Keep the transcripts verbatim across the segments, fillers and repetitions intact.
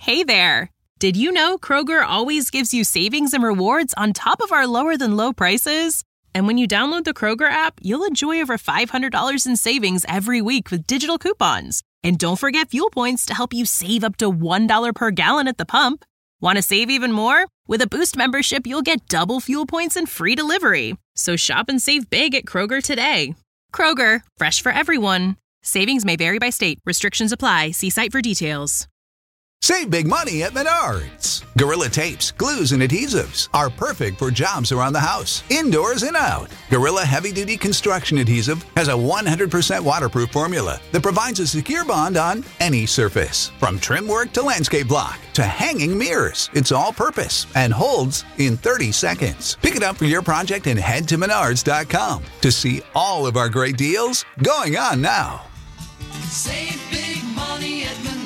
Hey there! Did you know Kroger always gives you savings and rewards on top of our lower-than-low prices? And when you download the Kroger app, you'll enjoy over five hundred dollars in savings every week with digital coupons. And don't forget fuel points to help you save up to one dollar per gallon at the pump. Want to save even more? With a Boost membership, you'll get double fuel points and free delivery. So shop and save big at Kroger today. Kroger, fresh for everyone. Savings may vary by state. Restrictions apply. See site for details. Save big money at Menards. Gorilla Tapes, glues, and adhesives are perfect for jobs around the house, indoors and out. Gorilla Heavy Duty Construction Adhesive has a one hundred percent waterproof formula that provides a secure bond on any surface. From trim work to landscape block to hanging mirrors, it's all purpose and holds in thirty seconds. Pick it up for your project and head to menards dot com to see all of our great deals going on now. Save big money at Menards.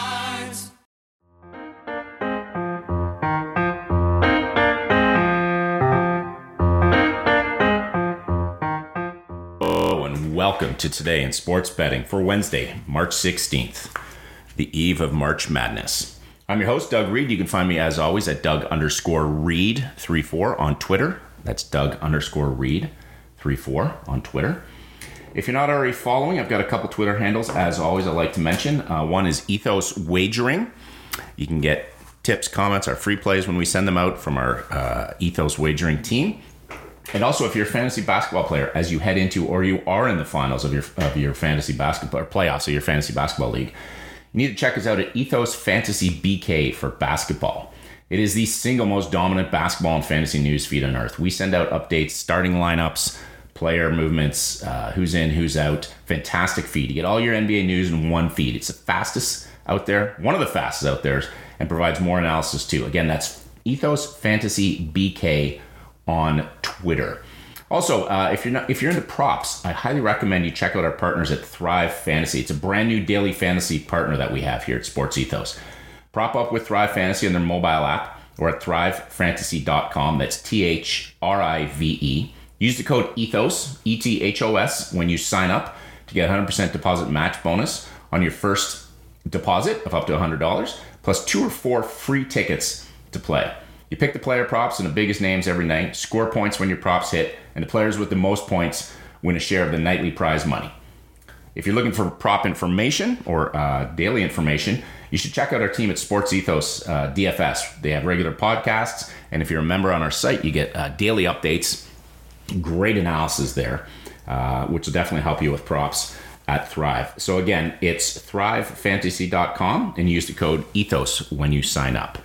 Welcome to Today in Sports Betting for Wednesday, March sixteenth, the eve of March Madness. I'm your host, Doug Reed. You can find me, as always, at Doug underscore Reed thirty-four on Twitter. That's Doug underscore Reed thirty-four on Twitter. If you're not already following, I've got a couple Twitter handles, as always, I like to mention. Uh, one is Ethos Wagering. You can get tips, comments, our free plays when we send them out from our uh, Ethos Wagering team. And also, if you're a fantasy basketball player, as you head into or you are in the finals of your of your fantasy basketball or playoffs of your fantasy basketball league, you need to check us out at Ethos Fantasy B K for basketball. It is the single most dominant basketball and fantasy news feed on earth. We send out updates, starting lineups, player movements, uh, who's in, who's out. Fantastic feed. You get all your N B A news in one feed. It's the fastest out there, one of the fastest out there, and provides more analysis too. Again, that's Ethos Fantasy B K on Twitter. Also, uh, if you're not if you're into props, I highly recommend you check out our partners at Thrive Fantasy. It's a brand new daily fantasy partner that we have here at Sports Ethos. Prop up with Thrive Fantasy on their mobile app or at thrive fantasy dot com. That's T H R I V E. Use the code ETHOS, E T H O S, when you sign up to get a one hundred percent deposit match bonus on your first deposit of up to one hundred dollars, plus two or four free tickets to play. You pick the player props and the biggest names every night, score points when your props hit, and the players with the most points win a share of the nightly prize money. If you're looking for prop information or uh, daily information, you should check out our team at Sports Ethos uh, D F S. They have regular podcasts, and if you're a member on our site, you get uh, daily updates, great analysis there, uh, which will definitely help you with props at Thrive. So again, it's thrive fantasy dot com and use the code ETHOS when you sign up.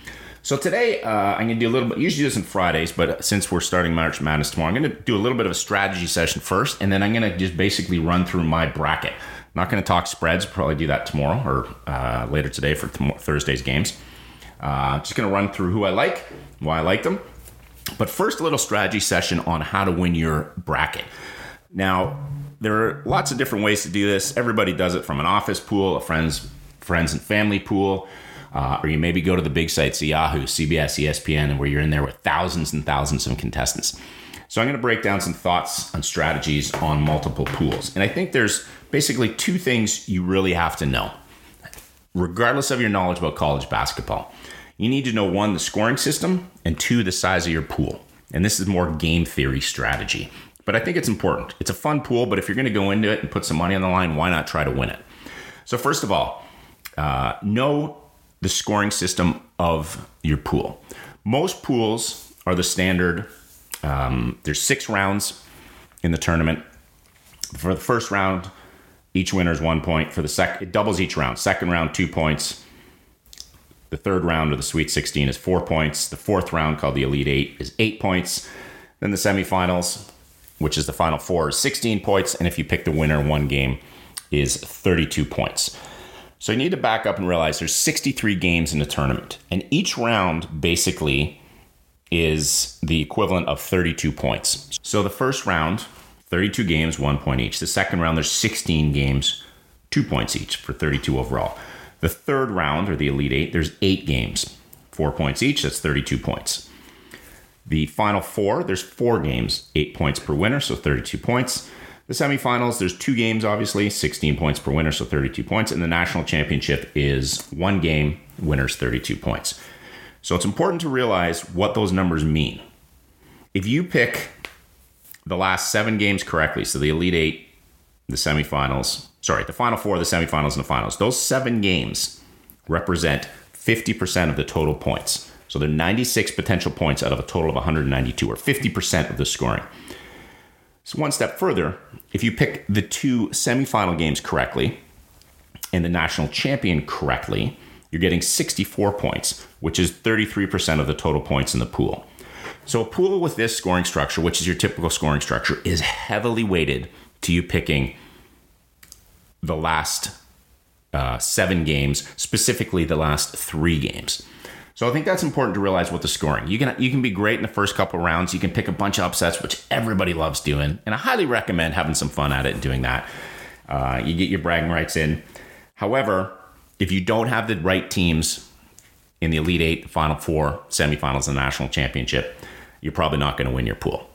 So today, uh, I'm going to do a little bit, usually do this on Fridays, but since we're starting March Madness tomorrow, I'm going to do a little bit of a strategy session first, and then I'm going to just basically run through my bracket. I'm not going to talk spreads, probably do that tomorrow or uh, later today for th- Thursday's games. Uh, just going to run through who I like, why I like them. But first, a little strategy session on how to win your bracket. Now, there are lots of different ways to do this. Everybody does it from an office pool, a friends, friends and family pool. Uh, or you maybe go to the big sites, Yahoo, C B S, E S P N, and where you're in there with thousands and thousands of contestants. So I'm going to break down some thoughts and strategies on multiple pools. And I think there's basically two things you really have to know, regardless of your knowledge about college basketball. You need to know, one, the scoring system, and two, the size of your pool. And this is more game theory strategy. But I think it's important. It's a fun pool, but if you're going to go into it and put some money on the line, why not try to win it? So first of all, uh, know the scoring system of your pool. Most pools are the standard. Um, there's six rounds in the tournament. For the first round, each winner is one point. For the second, it doubles each round. Second round, two points. The third round of the Sweet sixteen is four points. The fourth round, called the Elite Eight, is eight points. Then the semifinals, which is the Final Four, is sixteen points. And if you pick the winner, one game is thirty-two points. So you need to back up and realize there's sixty-three games in the tournament. And each round basically is the equivalent of thirty-two points. So the first round, thirty-two games, one point each. The second round, there's sixteen games, two points each for thirty-two overall. The third round, or the Elite Eight, there's eight games, four points each. That's thirty-two points. The Final Four, there's four games, eight points per winner, so thirty-two points. The semifinals, there's two games, obviously, sixteen points per winner, so thirty-two points. And the national championship is one game, winners thirty-two points. So it's important to realize what those numbers mean. If you pick the last seven games correctly, so the Elite Eight, the semifinals, sorry, the Final Four, the semifinals, and the finals, those seven games represent fifty percent of the total points. So they're ninety-six potential points out of a total of one hundred ninety-two, or fifty percent of the scoring. So one step further, if you pick the two semifinal games correctly and the national champion correctly, you're getting sixty-four points, which is thirty-three percent of the total points in the pool. So a pool with this scoring structure, which is your typical scoring structure, is heavily weighted to you picking the last uh, seven games, specifically the last three games. So I think that's important to realize with the scoring. You can you can be great in the first couple of rounds. You can pick a bunch of upsets, which everybody loves doing. And I highly recommend having some fun at it and doing that. Uh, you get your bragging rights in. However, if you don't have the right teams in the Elite Eight, Final Four, semifinals, and national championship, you're probably not going to win your pool.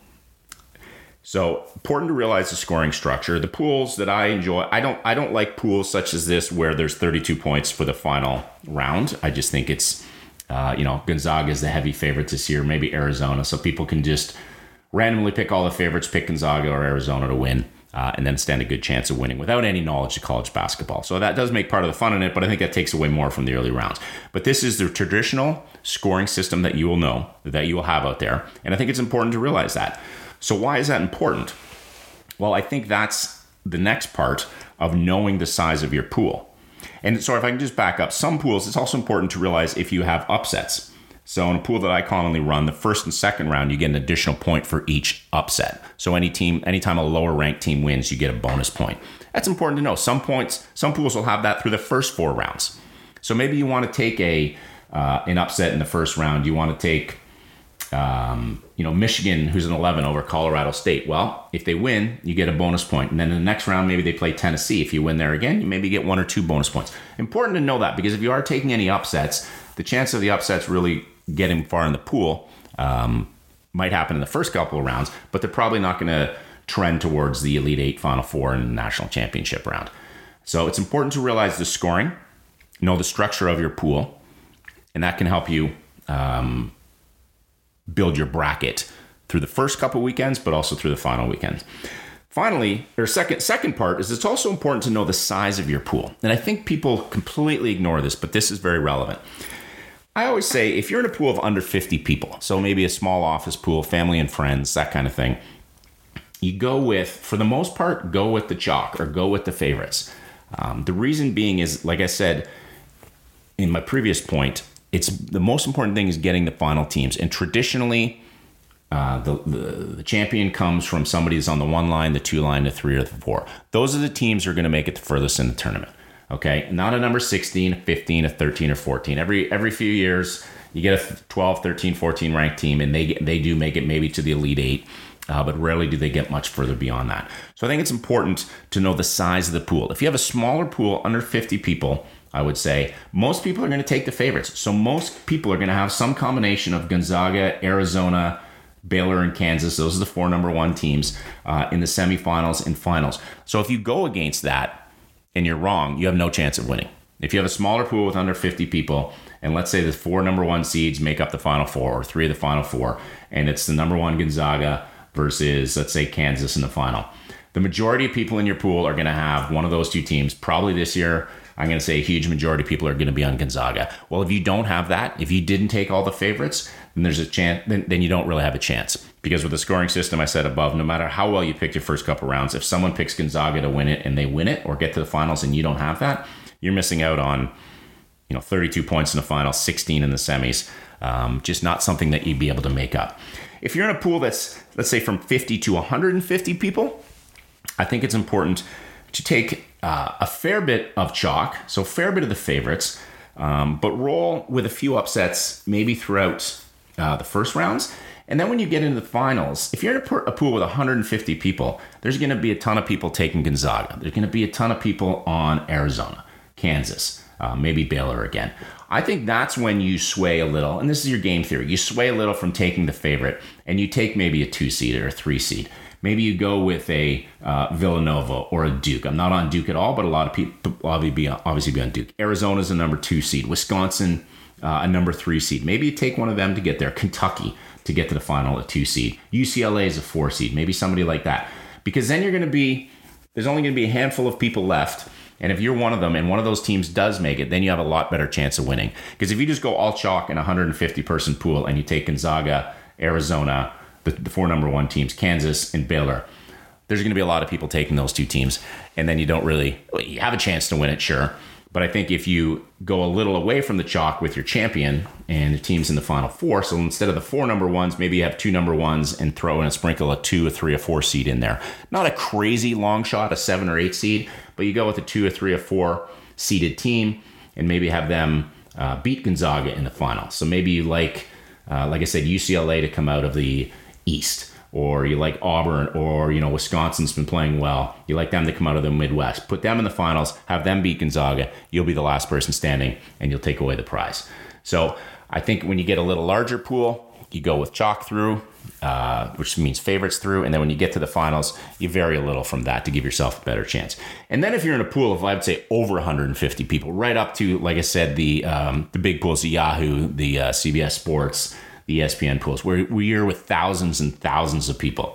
So important to realize the scoring structure. The pools that I enjoy, I don't I don't like pools such as this where there's thirty-two points for the final round. I just think it's Uh, you know, Gonzaga is the heavy favorites this year, maybe Arizona. So people can just randomly pick all the favorites, pick Gonzaga or Arizona to win, uh, and then stand a good chance of winning without any knowledge of college basketball. So that does make part of the fun in it, but I think that takes away more from the early rounds. But this is the traditional scoring system that you will know, that you will have out there. And I think it's important to realize that. So why is that important? Well, I think that's the next part of knowing the size of your pool. And so if I can just back up, some pools, it's also important to realize if you have upsets. So in a pool that I commonly run, the first and second round, you get an additional point for each upset. So any team, anytime a lower ranked team wins, you get a bonus point. That's important to know. Some points, some pools will have that through the first four rounds. So maybe you want to take a uh, an upset in the first round. You want to take Um, you know, Michigan, who's an eleven over Colorado State. Well, if they win, you get a bonus point. And then in the next round, maybe they play Tennessee. If you win there again, you maybe get one or two bonus points. Important to know that, because if you are taking any upsets, the chance of the upsets really getting far in the pool um, might happen in the first couple of rounds, but they're probably not going to trend towards the Elite Eight, Final Four, and National Championship round. So it's important to realize the scoring, know the structure of your pool, and that can help you um, build your bracket through the first couple weekends, but also through the final weekends. Finally, or second second part is it's also important to know the size of your pool. And I think people completely ignore this, but this is very relevant. I always say if you're in a pool of under fifty people, so maybe a small office pool, family and friends, that kind of thing, you go with, for the most part, go with the chalk or go with the favorites. Um, the reason being is, like I said in my previous point, it's the most important thing is getting the final teams. And traditionally, uh, the, the the champion comes from somebody who's on the one line, the two line, the three, or the four. Those are the teams who are going to make it the furthest in the tournament. Okay, not a number sixteen, fifteen, a thirteen, or fourteen. Every every few years, you get a twelve, thirteen, fourteen ranked team, and they get, they do make it maybe to the Elite Eight, uh, but rarely do they get much further beyond that. So I think it's important to know the size of the pool. If you have a smaller pool, under fifty people, I would say most people are going to take the favorites. So most people are going to have some combination of Gonzaga, Arizona, Baylor, and Kansas. Those are the four number one teams uh, in the semifinals and finals. So if you go against that and you're wrong, you have no chance of winning. If you have a smaller pool with under fifty people, and let's say the four number one seeds make up the final four, or three of the final four, and it's the number one Gonzaga versus, let's say, Kansas in the final, the majority of people in your pool are going to have one of those two teams. Probably this year, I'm going to say a huge majority of people are going to be on Gonzaga. Well, if you don't have that, if you didn't take all the favorites, then there's a chance, then, then you don't really have a chance. Because with the scoring system I said above, no matter how well you pick your first couple rounds, if someone picks Gonzaga to win it and they win it or get to the finals and you don't have that, you're missing out on, you know, thirty-two points in the finals, sixteen in the semis. Um, just not something that you'd be able to make up. If you're in a pool that's, let's say, from fifty to one hundred fifty people, I think it's important to take uh, a fair bit of chalk, so a fair bit of the favorites, um, but roll with a few upsets maybe throughout uh, the first rounds. And then when you get into the finals, if you're in a, a pool with one hundred fifty people, there's going to be a ton of people taking Gonzaga. There's going to be a ton of people on Arizona, Kansas, uh, maybe Baylor again. I think that's when you sway a little, and this is your game theory. You sway a little from taking the favorite, and you take maybe a two seed or a three seed. Maybe you go with a uh, Villanova or a Duke. I'm not on Duke at all, but a lot of people obviously be on, obviously be on Duke. Arizona's a number two seed. Wisconsin, uh, a number three seed. Maybe you take one of them to get there. Kentucky to get to the final, a two seed. U C L A is a four seed. Maybe somebody like that. Because then you're going to be, there's only going to be a handful of people left. And if you're one of them and one of those teams does make it, then you have a lot better chance of winning. Because if you just go all chalk in a one hundred fifty person pool and you take Gonzaga, Arizona, the, the four number one teams, Kansas and Baylor, there's going to be a lot of people taking those two teams. And then you don't really, you have a chance to win it, sure. But I think if you go a little away from the chalk with your champion and the teams in the final four, so instead of the four number ones, maybe you have two number ones and throw in a sprinkle a two, a three, a four seed in there. Not a crazy long shot, a seven or eight seed, but you go with a two, a three, a four seeded team and maybe have them uh, beat Gonzaga in the final. So maybe you like, uh, like I said, U C L A to come out of the East. Or you like Auburn, or, you know, Wisconsin's been playing well. You like them to come out of the Midwest. Put them in the finals, have them beat Gonzaga. You'll be the last person standing, and you'll take away the prize. So I think when you get a little larger pool, you go with chalk through, uh, which means favorites through. And then when you get to the finals, you vary a little from that to give yourself a better chance. And then if you're in a pool of, I would say, over one hundred fifty people, right up to, like I said, the um, the big pools, the Yahoo, the uh, C B S Sports, the E S P N pools, where we're with thousands and thousands of people.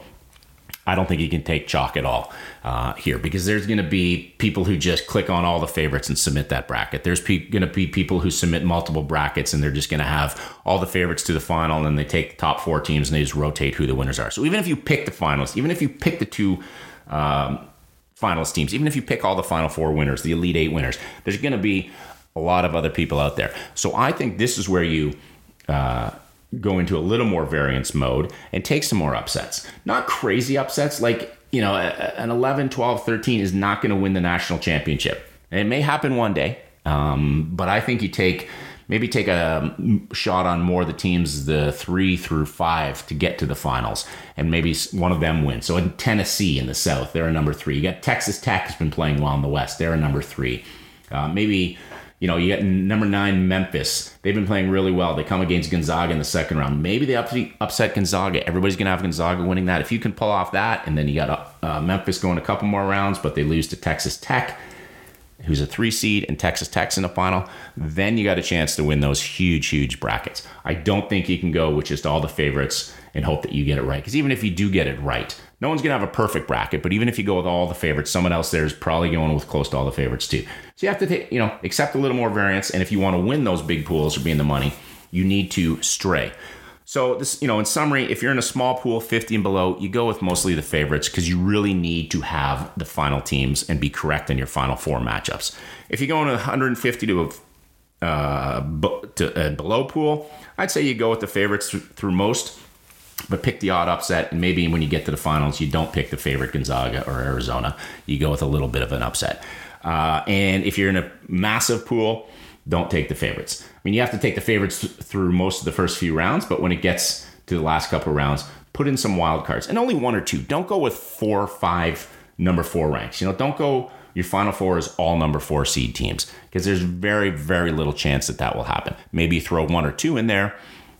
I don't think you can take chalk at all uh, here, because there's going to be people who just click on all the favorites and submit that bracket. There's pe- going to be people who submit multiple brackets and they're just going to have all the favorites to the final, and then they take the top four teams and they just rotate who the winners are. So even if you pick the finals, even if you pick the two um, finalist teams, even if you pick all the final four winners, the Elite Eight winners, there's going to be a lot of other people out there. So I think this is where you uh, go into a little more variance mode and take some more upsets. Not crazy upsets, like, you know, an eleven, twelve, thirteen is not going to win the national championship. And it may happen one day, um, but I think you take, maybe take a shot on more of the teams, the three through five, to get to the finals, and maybe one of them wins. So in Tennessee in the South, they're a number three. You got Texas Tech has been playing well in the West. They're a number three. Uh, maybe... You know, you got number nine, Memphis. They've been playing really well. They come against Gonzaga in the second round. Maybe they upset Gonzaga. Everybody's going to have Gonzaga winning that. If you can pull off that, and then you got uh, Memphis going a couple more rounds, but they lose to Texas Tech, who's a three seed, and Texas Tech's in the final, then you got a chance to win those huge, huge brackets. I don't think you can go with just all the favorites and hope that you get it right. Because even if you do get it right, no one's going to have a perfect bracket, but even if you go with all the favorites, someone else there is probably going with close to all the favorites too. So you have to take, you know, accept a little more variance. And if you want to win those big pools or be in the money, you need to stray. So this, you know, in summary, if you're in a small pool, fifty and below, you go with mostly the favorites because you really need to have the final teams and be correct in your final four matchups. If you go in a one hundred fifty to a uh, to a below pool, I'd say you go with the favorites th- through most. But pick the odd upset, and maybe when you get to the finals, you don't pick the favorite Gonzaga or Arizona. You go with a little bit of an upset. Uh, and if you're in a massive pool, don't take the favorites. I mean, you have to take the favorites th- through most of the first few rounds, but when it gets to the last couple of rounds, put in some wild cards. And only one or two. Don't go with four or five number four ranks. You know, don't go, your final four is all number four seed teams, because there's very, very little chance that that will happen. Maybe throw one or two in there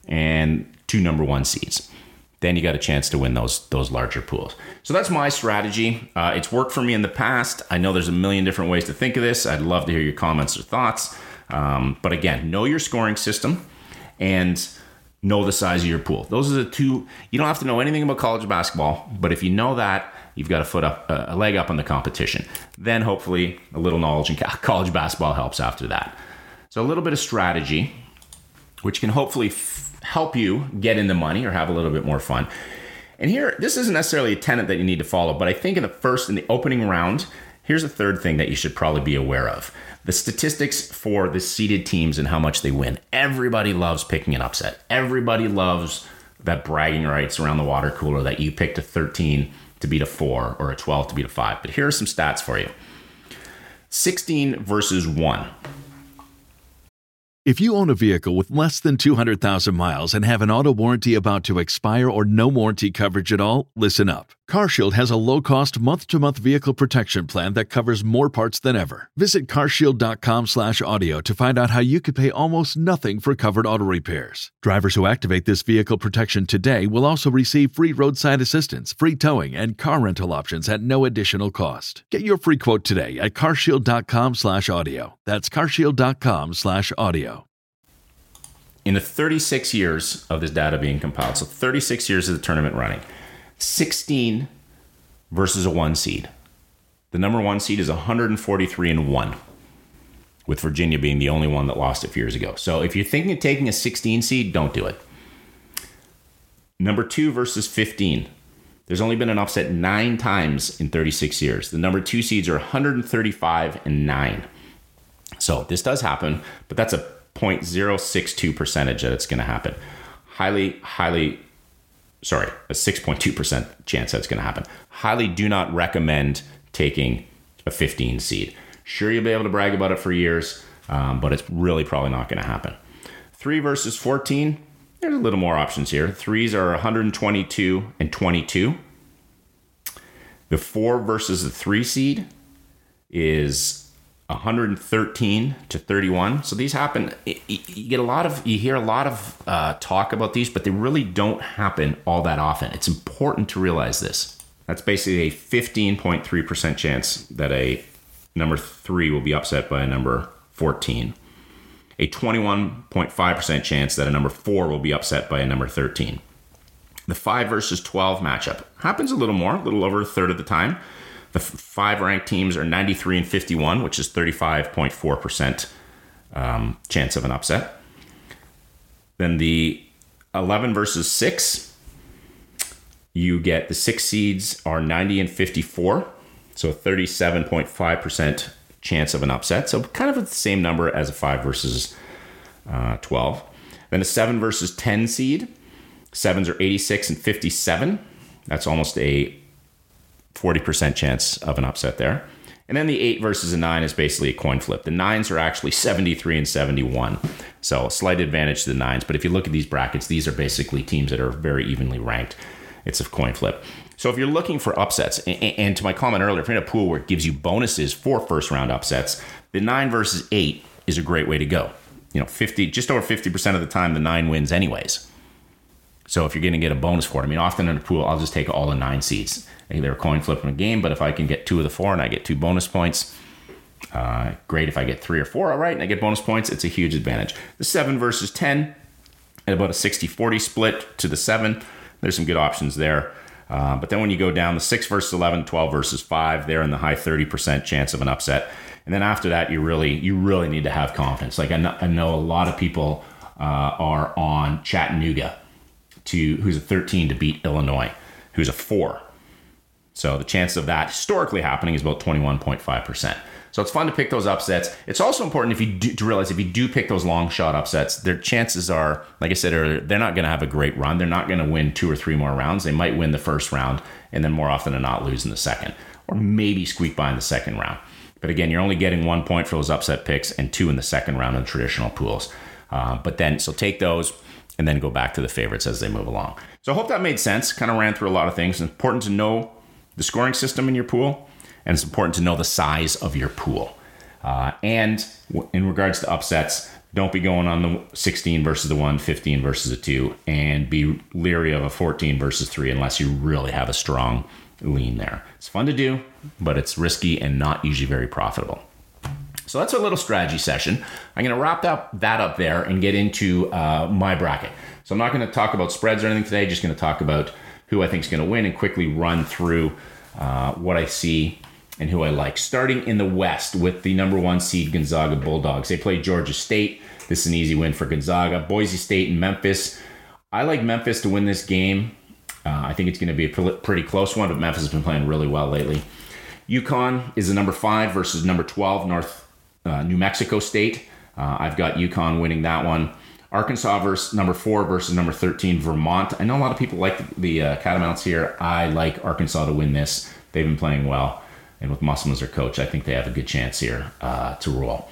and two number one seeds. Then you got a chance to win those those larger pools. So that's my strategy. Uh, it's worked for me in the past. I know there's a million different ways to think of this. I'd love to hear your comments or thoughts. Um, but again, know your scoring system and know the size of your pool. Those are the two. You don't have to know anything about college basketball, but if you know that, you've got a foot up, a leg up on the competition. Then hopefully a little knowledge in college basketball helps after that. So a little bit of strategy, which can hopefully f- help you get in the money or have a little bit more fun. And here, this isn't necessarily a tenet that you need to follow, but I think in the first, in the opening round, here's a third thing that you should probably be aware of. The statistics for the seeded teams and how much they win. Everybody loves picking an upset. Everybody loves that bragging rights around the water cooler that you picked a thirteen to beat a four or a twelve to beat a five. But here are some stats for you. sixteen versus one. If you own a vehicle with less than two hundred thousand miles and have an auto warranty about to expire or no warranty coverage at all, listen up. CarShield has a low-cost month-to-month vehicle protection plan that covers more parts than ever. Visit carshield.com slash audio to find out how you could pay almost nothing for covered auto repairs. Drivers who activate this vehicle protection today will also receive free roadside assistance, free towing, and car rental options at no additional cost. Get your free quote today at carshield.com slash audio. That's carshield.com slash audio. In the thirty-six years of this data being compiled, so thirty-six years of the tournament running, sixteen versus a one seed. The number one seed is one hundred forty-three and one, with Virginia being the only one that lost a few years ago. So if you're thinking of taking a sixteen seed, don't do it. Number two versus fifteen. There's only been an upset nine times in thirty-six years. The number two seeds are one hundred thirty-five and nine. So this does happen, but that's a zero point zero six two percentage that it's going to happen. Highly, highly, sorry, a six point two percent chance that's going to happen. Highly do not recommend taking a fifteen seed. Sure, you'll be able to brag about it for years, um, but it's really probably not going to happen. Three versus fourteen, there's a little more options here. Threes are one hundred twenty-two and twenty-two. The four versus the three seed is one hundred thirteen to thirty-one. So these happen. You get a lot of, you hear a lot of uh, talk about these, but they really don't happen all that often. It's important to realize this. That's basically a fifteen point three percent chance that a number three will be upset by a number fourteen. A twenty-one point five percent chance that a number four will be upset by a number thirteen. The five versus twelve matchup happens a little more, a little over a third of the time. The five ranked teams are ninety-three and fifty-one, which is thirty-five point four percent um, chance of an upset. Then the eleven versus six, you get the six seeds are ninety and fifty-four, so thirty-seven point five percent chance of an upset. So kind of the same number as a five versus uh, twelve. Then a seven versus ten seed, sevens are eighty-six and fifty-seven. That's almost a forty percent chance of an upset there. And then the eight versus a nine is basically a coin flip. The nines are actually seventy-three and seventy-one. So a slight advantage to the nines. But if you look at these brackets, these are basically teams that are very evenly ranked. It's a coin flip. So if you're looking for upsets, and to my comment earlier, if you're in a pool where it gives you bonuses for first round upsets, the nine versus eight is a great way to go. You know, fifty, just over fifty percent of the time, the nine wins anyways. So if you're going to get a bonus for it, I mean, often in a pool, I'll just take all the nine seeds. They're a coin flip in a game, but if I can get two of the four and I get two bonus points, uh, great. If I get three or four, all right, and I get bonus points, it's a huge advantage. The seven versus ten, at about a sixty forty split to the seven. There's some good options there. Uh, but then when you go down, the six versus eleven, twelve versus five, they're in the high thirty percent chance of an upset. And then after that, you really you really need to have confidence. Like I know, I know a lot of people uh, are on Chattanooga, to who's a thirteen to beat Illinois, who's a four. So the chance of that historically happening is about twenty-one point five percent. So it's fun to pick those upsets. It's also important if you do, to realize if you do pick those long shot upsets, their chances are, like I said earlier, they're not going to have a great run. They're not going to win two or three more rounds. They might win the first round and then more often than not lose in the second, or maybe squeak by in the second round. But again, you're only getting one point for those upset picks and two in the second round in traditional pools. Uh, but then, so take those and then go back to the favorites as they move along. So I hope that made sense. Kind of ran through a lot of things. It's important to know the scoring system in your pool, and it's important to know the size of your pool. Uh, and in regards to upsets, don't be going on the sixteen versus the one, fifteen versus a two, and be leery of a fourteen versus three unless you really have a strong lean there. It's fun to do, but it's risky and not usually very profitable. So that's a little strategy session. I'm going to wrap up that up there and get into uh, my bracket. So I'm not going to talk about spreads or anything today, just going to talk about who I think is going to win and quickly run through uh, what I see and who I like. Starting in the West with the number one seed Gonzaga Bulldogs. They play Georgia State. This is an easy win for Gonzaga. Boise State and Memphis. I like Memphis to win this game. Uh, I think it's going to be a pretty close one, but Memphis has been playing really well lately. UConn is the number five versus number twelve, North uh, New Mexico State. Uh, I've got UConn winning that one. Arkansas versus number four versus number thirteen, Vermont. I know a lot of people like the, the uh, Catamounts here. I like Arkansas to win this. They've been playing well. And with Musselman as their coach, I think they have a good chance here uh, to roll.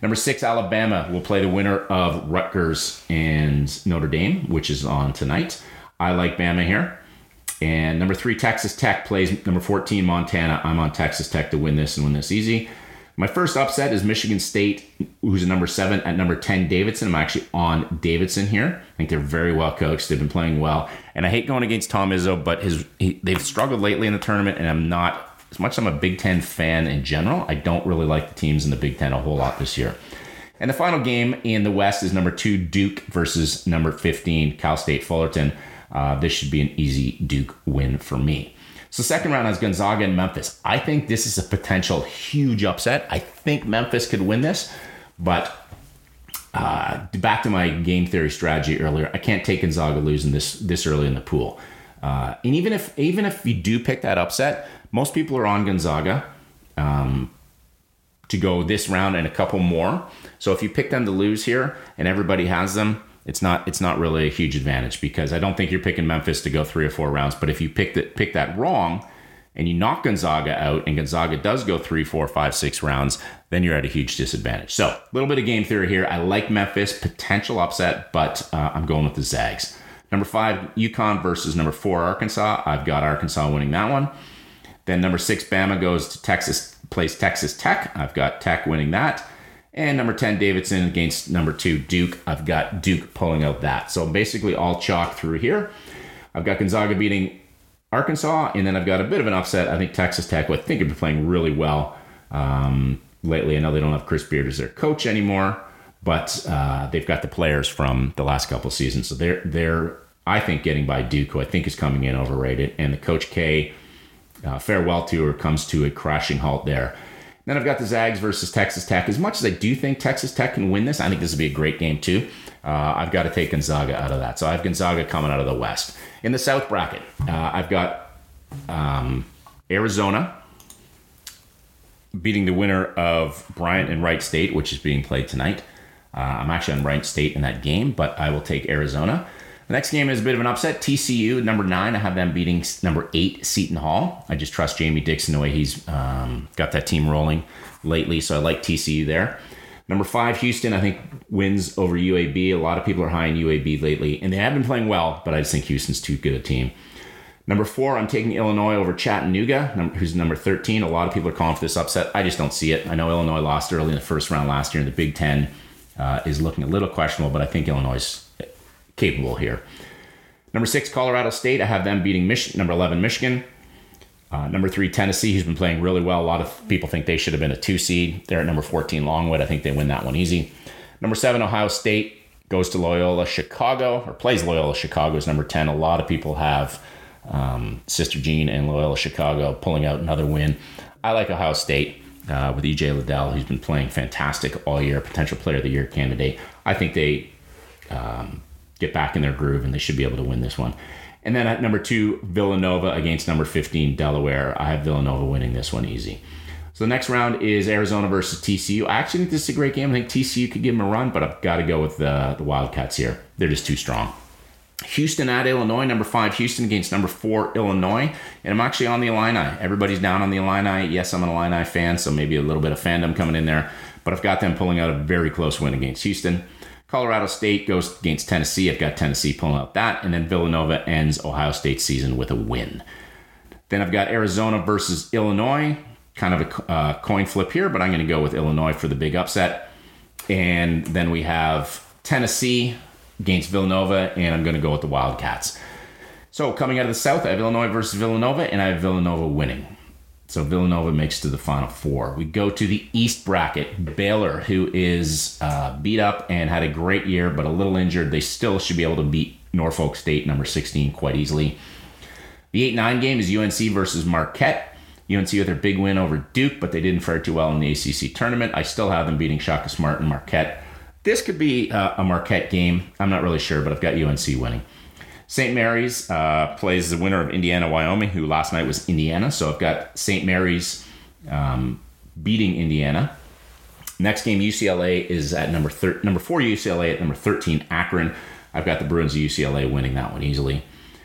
Number six, Alabama will play the winner of Rutgers and Notre Dame, which is on tonight. I like Bama here. And number three, Texas Tech plays number fourteen, Montana. I'm on Texas Tech to win this and win this easy. My first upset is Michigan State, who's a number seven, at number ten, Davidson. I'm actually on Davidson here. I think they're very well coached. They've been playing well. And I hate going against Tom Izzo, but his he, they've struggled lately in the tournament, and I'm not, as much as I'm a Big Ten fan in general, I don't really like the teams in the Big Ten a whole lot this year. And the final game in the West is number two, Duke versus number fifteen, Cal State Fullerton. Uh, this should be an easy Duke win for me. So second round has Gonzaga and Memphis. I think this is a potential huge upset. I think Memphis could win this, but uh, back to my game theory strategy earlier, I can't take Gonzaga losing this this early in the pool. Uh, and even if even if you do pick that upset, most people are on Gonzaga um, to go this round and a couple more. So if you pick them to lose here and everybody has them, It's not it's not really a huge advantage, because I don't think you're picking Memphis to go three or four rounds. But if you pick that pick that wrong and you knock Gonzaga out and Gonzaga does go three, four, five, six rounds, then you're at a huge disadvantage. So a little bit of game theory here. I like Memphis, potential upset, but uh, I'm going with the Zags. Number five, UConn versus number four, Arkansas. I've got Arkansas winning that one. Then number six, Bama goes to Texas, plays Texas Tech. I've got Tech winning that. And number ten, Davidson against number two, Duke. I've got Duke pulling out that. So basically all chalk through here. I've got Gonzaga beating Arkansas, and then I've got a bit of an upset. I think Texas Tech, who I think have been playing really well um, lately. I know they don't have Chris Beard as their coach anymore, but uh, they've got the players from the last couple of seasons. So they're, they're I think, getting by Duke, who I think is coming in overrated. And the Coach K uh, farewell tour comes to a crashing halt there. Then I've got the Zags versus Texas Tech. As much as I do think Texas Tech can win this, I think this will be a great game too. Uh, I've got to take Gonzaga out of that. So I have Gonzaga coming out of the West. In the South bracket, uh, I've got um, Arizona beating the winner of Bryant and Wright State, which is being played tonight. Uh, I'm actually on Wright State in that game, but I will take Arizona. The next game is a bit of an upset. T C U, number nine. I have them beating number eight, Seton Hall. I just trust Jamie Dixon the way he's um, got that team rolling lately, so I like T C U there. Number five, Houston, I think wins over U A B. A lot of people are high in U A B lately, and they have been playing well, but I just think Houston's too good a team. Number four, I'm taking Illinois over Chattanooga, who's number thirteen. A lot of people are calling for this upset. I just don't see it. I know Illinois lost early in the first round last year, and the Big Ten uh, is looking a little questionable, but I think Illinois is capable here. Number six, Colorado State. I have them beating Mich- number eleven, Michigan. Uh, number three, Tennessee, who's been playing really well. A lot of people think they should have been a two seed. They're at number fourteen, Longwood. I think they win that one easy. Number seven, Ohio State goes to Loyola Chicago, or plays Loyola Chicago as number ten. A lot of people have um, Sister Jean and Loyola Chicago pulling out another win. I like Ohio State uh, with E J Liddell, who's been playing fantastic all year, potential player of the year candidate. I think they um, get back in their groove, and they should be able to win this one. And then at number two, Villanova against number fifteen, Delaware. I have Villanova winning this one easy. So the next round is Arizona versus T C U. I actually think this is a great game. I think T C U could give them a run, but I've got to go with the, the Wildcats here. They're just too strong. Houston at Illinois. Number five, Houston against number four, Illinois. And I'm actually on the Illini. Everybody's down on the Illini. Yes, I'm an Illini fan, so maybe a little bit of fandom coming in there. But I've got them pulling out a very close win against Houston. Colorado State goes against Tennessee. I've got Tennessee pulling out that. And then Villanova ends Ohio State's season with a win. Then I've got Arizona versus Illinois. Kind of a uh, coin flip here, but I'm going to go with Illinois for the big upset. And then we have Tennessee against Villanova, and I'm going to go with the Wildcats. So coming out of the South, I have Illinois versus Villanova, and I have Villanova winning. So Villanova makes it to the Final Four. We go to the East bracket. Baylor, who is uh, beat up and had a great year, but a little injured. They still should be able to beat Norfolk State, number sixteen, quite easily. The eight nine game is U N C versus Marquette. U N C with their big win over Duke, but they didn't fare too well in the A C C tournament. I still have them beating Shaka Smart and Marquette. This could be uh, a Marquette game. I'm not really sure, but I've got U N C winning. Saint Mary's uh, plays the winner of Indiana-Wyoming, who last night was Indiana. So I've got Saint Mary's um, beating Indiana. Next game, U C L A is at number thir- number four, U C L A at number thirteen, Akron. I've got the Bruins of U C L A winning that one easily.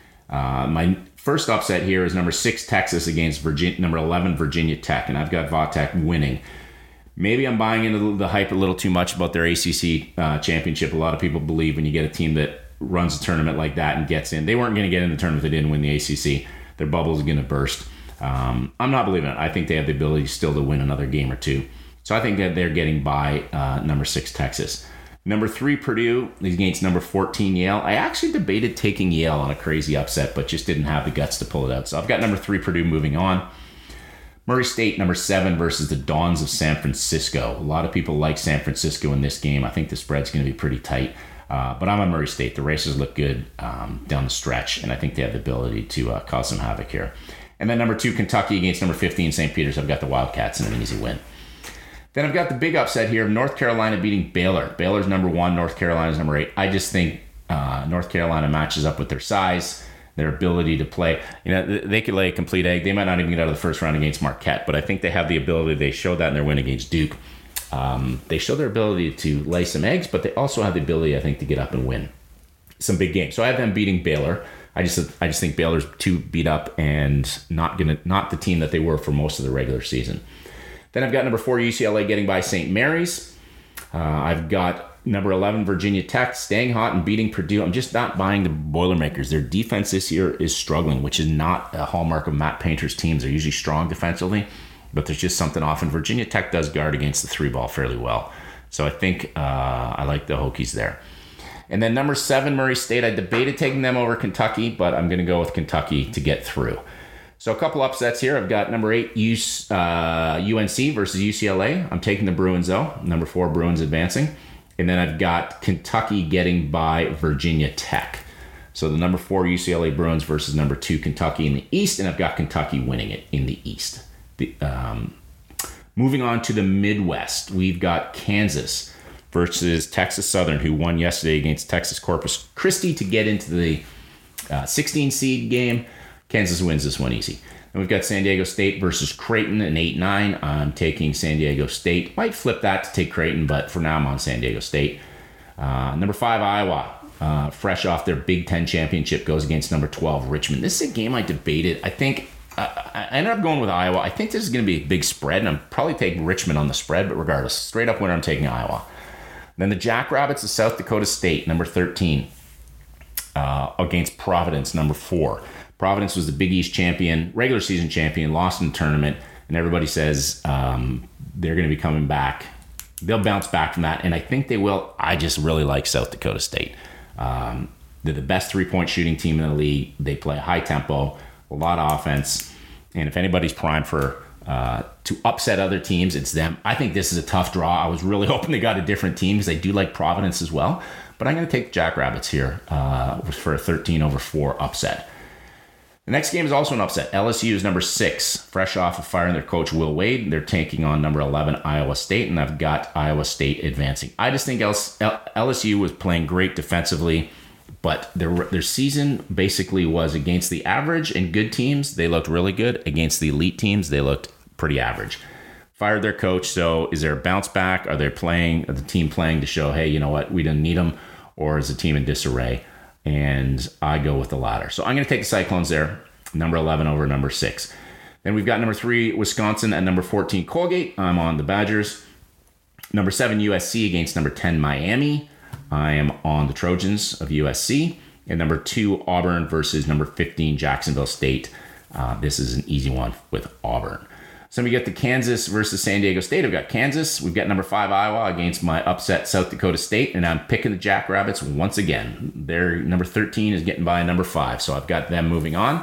Uh, my first upset here is number six, Texas against Virginia, number eleven, Virginia Tech, and I've got Va Tech winning. Maybe I'm buying into the hype a little too much about their A C C uh, championship. A lot of people believe when you get a team that runs a tournament like that and gets in, they weren't going to get in the tournament if they didn't win the A C C. Their bubble is going to burst. Um, I'm not believing it. I think they have the ability still to win another game or two. So I think that they're getting by uh, number six, Texas. Number three, Purdue against number fourteen, Yale. I actually debated taking Yale on a crazy upset, but just didn't have the guts to pull it out. So I've got number three, Purdue, moving on. Murray State, number seven, versus the Dons of San Francisco. A lot of people like San Francisco in this game. I think the spread's going to be pretty tight. Uh, but I'm on Murray State. The races look good um, down the stretch, and I think they have the ability to uh, cause some havoc here. And then number two, Kentucky against number fifteen, Saint Peter's. I've got the Wildcats in an easy win. Then I've got the big upset here of North Carolina beating Baylor. Baylor's number one, North Carolina's number eight. I just think uh, North Carolina matches up with their size, their ability to play. You know, they could lay a complete egg. They might not even get out of the first round against Marquette, but I think they have the ability. They showed that in their win against Duke. Um, they show their ability to lay some eggs, but they also have the ability, I think, to get up and win some big games. So I have them beating Baylor. I just, I just think Baylor's too beat up and not gonna, not the team that they were for most of the regular season. Then I've got number four, U C L A getting by Saint Mary's. Uh, I've got number eleven, Virginia Tech staying hot and beating Purdue. I'm just not buying the Boilermakers. Their defense this year is struggling, which is not a hallmark of Matt Painter's teams. They're usually strong defensively, but there's just something off. And Virginia Tech does guard against the three ball fairly well. So I think uh, I like the Hokies there. And then number seven, Murray State. I debated taking them over Kentucky, but I'm going to go with Kentucky to get through. So a couple upsets here. I've got number eight, U, uh, U N C versus U C L A. I'm taking the Bruins, though. Number four, Bruins advancing. And then I've got Kentucky getting by Virginia Tech. So the number four, U C L A Bruins versus number two, Kentucky in the East. And I've got Kentucky winning it in the East. The, um, moving on to the Midwest, we've got Kansas versus Texas Southern, who won yesterday against Texas Corpus Christi to get into the uh, sixteen seed game. Kansas wins this one easy. And we've got San Diego State versus Creighton, an eight nine. I'm taking San Diego State. Might flip that to take Creighton, but for now I'm on San Diego State. Uh, number five, Iowa, uh, fresh off their Big Ten championship, goes against number twelve, Richmond. This is a game I debated. I think uh, I ended up going with Iowa. I think this is going to be a big spread, and I'm probably taking Richmond on the spread, but regardless, straight up winner, I'm taking Iowa. Then the Jackrabbits of South Dakota State, number thirteen, uh, against Providence, number four. Providence was the Big East champion, regular season champion, lost in the tournament, and everybody says um, they're going to be coming back. They'll bounce back from that, and I think they will. I just really like South Dakota State. Um, they're the best three-point shooting team in the league. They play high tempo, a lot of offense, and if anybody's primed for uh, to upset other teams, it's them. I think this is a tough draw. I was really hoping they got a different team because I do like Providence as well, but I'm going to take the Jackrabbits here uh, for a thirteen over four upset. The next game is also an upset. L S U is number six, fresh off of firing their coach, Will Wade. They're taking on number eleven, Iowa State, and I've got Iowa State advancing. I just think L S U was playing great defensively, but their their season basically was against the average and good teams. They looked really good. Against the elite teams, they looked pretty average. Fired their coach, so is there a bounce back? Are they playing, are the team playing to show, hey, you know what, we didn't need them? Or is the team in disarray? And I go with the latter. So I'm going to take the Cyclones there, number eleven over number six. Then we've got number three, Wisconsin, and number fourteen, Colgate. I'm on the Badgers. Number seven, U S C against number ten, Miami. I am on the Trojans of U S C. And number two, Auburn versus number fifteen, Jacksonville State. Uh, this is an easy one with Auburn. So we get the Kansas versus San Diego State. I've got Kansas. We've got number five, Iowa, against my upset South Dakota State. And I'm picking the Jackrabbits once again. Their number thirteen is getting by number five. So I've got them moving on.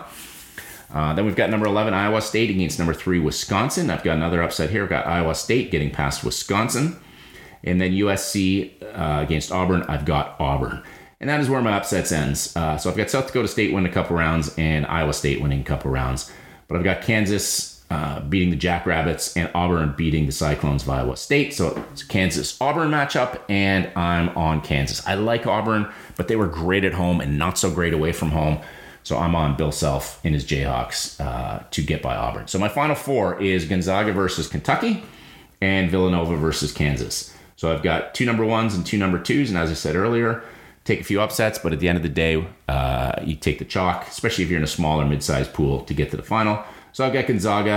Uh, then we've got number eleven, Iowa State against number three, Wisconsin. I've got another upset here. I've got Iowa State getting past Wisconsin. And then U S C uh, against Auburn. I've got Auburn. And that is where my upsets ends. Uh, so I've got South Dakota State winning a couple rounds and Iowa State winning a couple rounds. But I've got Kansas Uh, beating the Jackrabbits and Auburn beating the Cyclones of Iowa State. So it's a Kansas-Auburn matchup, and I'm on Kansas. I like Auburn, but they were great at home and not so great away from home. So I'm on Bill Self and his Jayhawks uh, to get by Auburn. So my final four is Gonzaga versus Kentucky and Villanova versus Kansas. So I've got two number ones and two number twos, and as I said earlier, take a few upsets, but at the end of the day, uh, you take the chalk, especially if you're in a smaller mid-sized pool to get to the final. So I've got Gonzaga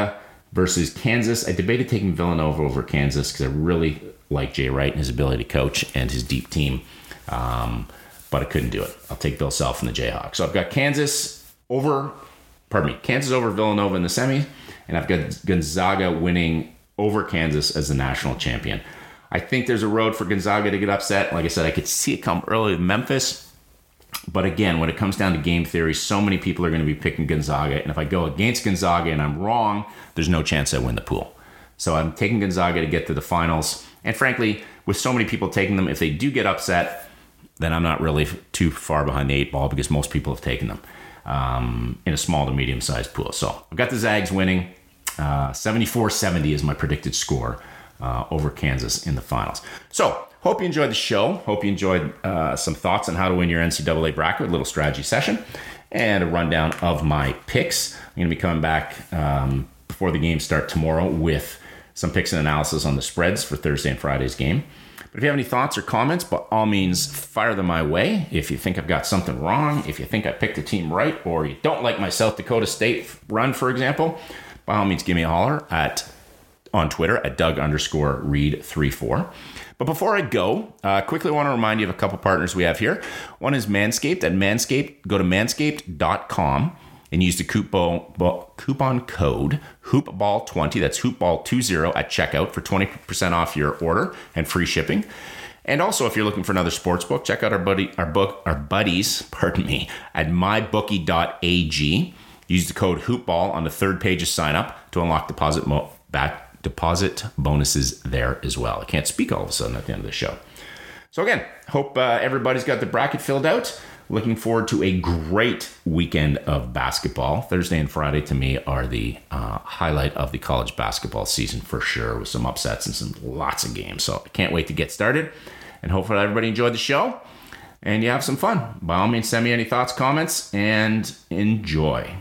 versus Kansas. I debated taking Villanova over Kansas because I really like Jay Wright and his ability to coach and his deep team. Um, but I couldn't do it. I'll take Bill Self and the Jayhawks. So I've got Kansas over, pardon me, Kansas over Villanova in the semi, and I've got Gonzaga winning over Kansas as the national champion. I think there's a road for Gonzaga to get upset. Like I said, I could see it come early with Memphis. But again, when it comes down to game theory, so many people are going to be picking Gonzaga. And if I go against Gonzaga and I'm wrong, there's no chance I win the pool. So I'm taking Gonzaga to get to the finals. And frankly, with so many people taking them, if they do get upset, then I'm not really too far behind the eight ball because most people have taken them um, in a small to medium-sized pool. So I've got the Zags winning. Uh, seventy-four seventy is my predicted score uh, over Kansas in the finals. So hope you enjoyed the show. Hope you enjoyed uh, some thoughts on how to win your N C double A bracket, a little strategy session, and a rundown of my picks. I'm going to be coming back um, before the games start tomorrow with some picks and analysis on the spreads for Thursday and Friday's game. But if you have any thoughts or comments, by all means, fire them my way. If you think I've got something wrong, if you think I picked a team right, or you don't like my South Dakota State run, for example, by all means, give me a holler at on Twitter at Doug underscore Reed three four. But before I go, I uh, quickly want to remind you of a couple partners we have here. One is Manscaped. At Manscaped, go to manscaped dot com and use the coupon, coupon code hoopball twenty. That's hoopball twenty at checkout for twenty percent off your order and free shipping. And also, if you're looking for another sports book, check out our buddy, our book, our buddies, pardon me, at my bookie dot a g. Use the code hoopball on the third page of sign up to unlock deposit mo- back deposit bonuses there as well. I can't speak all of a sudden at the end of the show. So again, hope uh, everybody's got the bracket filled out. Looking forward to a great weekend of basketball. Thursday and Friday to me are the uh, highlight of the college basketball season for sure, with some upsets and some lots of games. So I can't wait to get started, and hopefully everybody enjoyed the show and you have some fun. By all means, send me any thoughts, comments, and enjoy.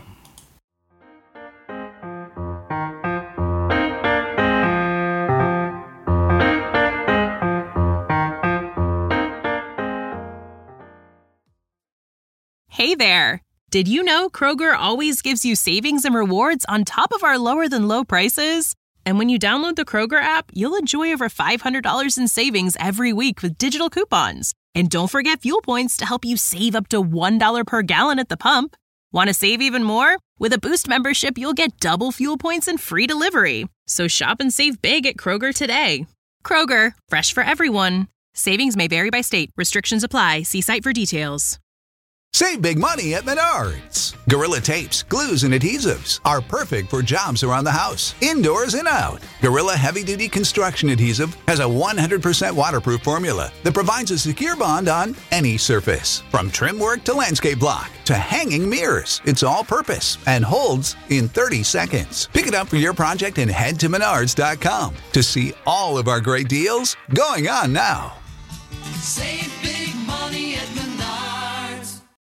Hey there! Did you know Kroger always gives you savings and rewards on top of our lower than low prices? And when you download the Kroger app, you'll enjoy over five hundred dollars in savings every week with digital coupons. And don't forget fuel points to help you save up to one dollar per gallon at the pump. Want to save even more? With a Boost membership, you'll get double fuel points and free delivery. So shop and save big at Kroger today. Kroger, fresh for everyone. Savings may vary by state. Restrictions apply. See site for details. Save big money at Menards. Gorilla Tapes, glues, and adhesives are perfect for jobs around the house, indoors and out. Gorilla Heavy Duty Construction Adhesive has a one hundred percent waterproof formula that provides a secure bond on any surface. From trim work to landscape block to hanging mirrors, it's all purpose and holds in thirty seconds. Pick it up for your project and head to menards dot com to see all of our great deals going on now. Save